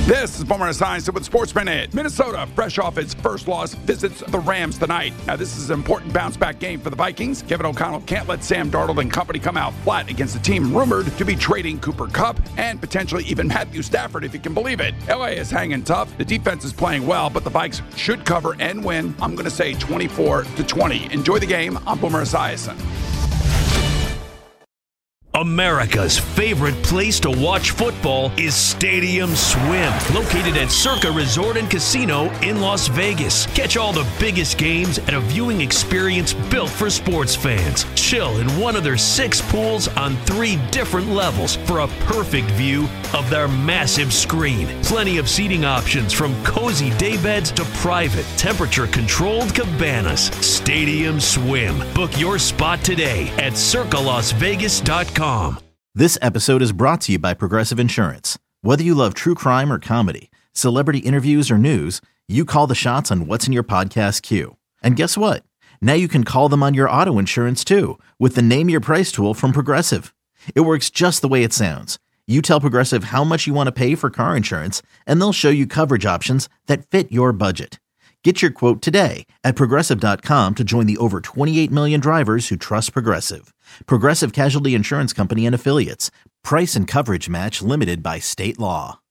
This is Boomer Esiason with Sports Minute. Minnesota, fresh off its first loss, visits the Rams tonight. Now, this is an important bounce-back game for the Vikings. Kevin O'Connell can't let Sam Darnold and company come out flat against a team rumored to be trading Cooper Kupp and potentially even Matthew Stafford, if you can believe it. LA is hanging tough. The defense is playing well, but the Vikes should cover and win. I'm going to say 24-20. Enjoy the game. I'm Boomer Esiason. America's favorite place to watch football is Stadium Swim, located at Circa Resort and Casino in Las Vegas. Catch all the biggest games at a viewing experience built for sports fans. Chill in one of their 6 pools on 3 different levels for a perfect view of their massive screen. Plenty of seating options from cozy daybeds to private, temperature-controlled cabanas. Stadium Swim. Book your spot today at circalasvegas.com. This episode is brought to you by Progressive Insurance. Whether you love true crime or comedy, celebrity interviews or news, you call the shots on what's in your podcast queue. And guess what? Now you can call them on your auto insurance too with the Name Your Price tool from Progressive. It works just the way it sounds. You tell Progressive how much you want to pay for car insurance, and they'll show you coverage options that fit your budget. Get your quote today at Progressive.com to join the over 28 million drivers who trust Progressive. Progressive Casualty Insurance Company and Affiliates. Price and coverage match limited by state law.